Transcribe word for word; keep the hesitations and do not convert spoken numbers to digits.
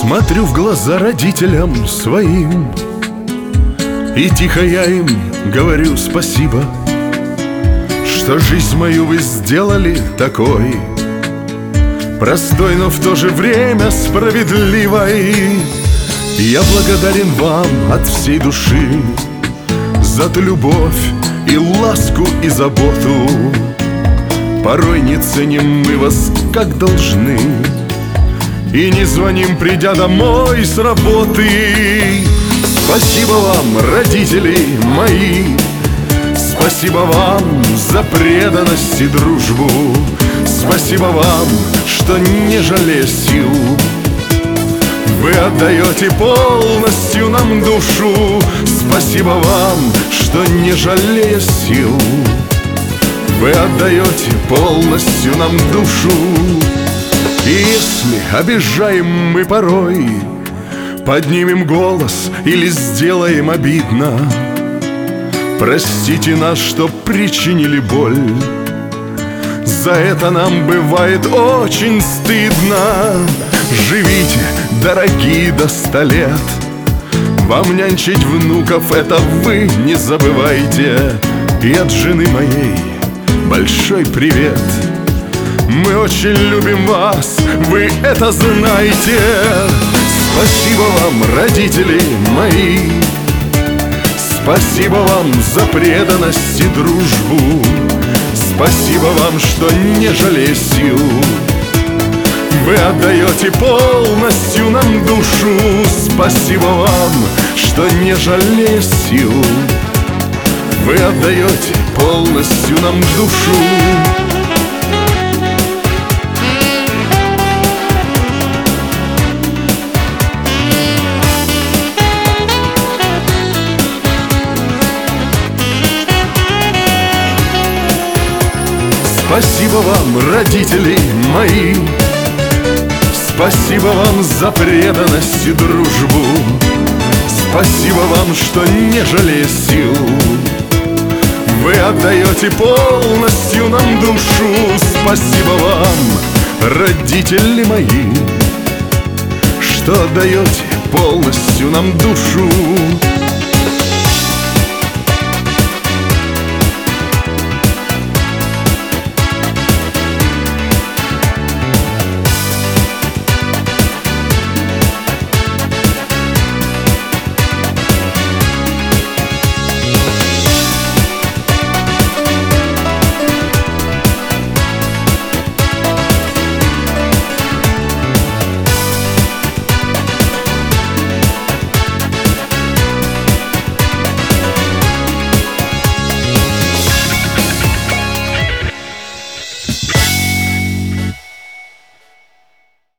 Смотрю в глаза родителям своим, и тихо я им говорю спасибо, что жизнь мою вы сделали такой, простой, но в то же время справедливой. Я благодарен вам от всей души за ту любовь и ласку и заботу. Порой не ценим мы вас, как должны, и не звоним, придя домой с работы. Спасибо вам, родители мои, спасибо вам за преданность и дружбу. Спасибо вам, что не жалея сил, вы отдаете полностью нам душу. Спасибо вам, что не жалея сил, вы отдаете полностью нам душу. И если обижаем мы порой, поднимем голос или сделаем обидно, простите нас, что причинили боль, за это нам бывает очень стыдно. Живите, дорогие, до ста лет, вам нянчить внуков, это вы не забывайте. И от жены моей большой привет. Мы очень любим вас, вы это знаете. Спасибо вам, родители мои, спасибо вам за преданность и дружбу. Спасибо вам, что не жалея сил, вы отдаете полностью нам душу. Спасибо вам, что не жалея сил, вы отдаете полностью нам душу. Спасибо вам, родители мои, спасибо вам за преданность и дружбу. Спасибо вам, что не жалея сил, вы отдаете полностью нам душу. Спасибо вам, родители мои, что отдаете полностью нам душу.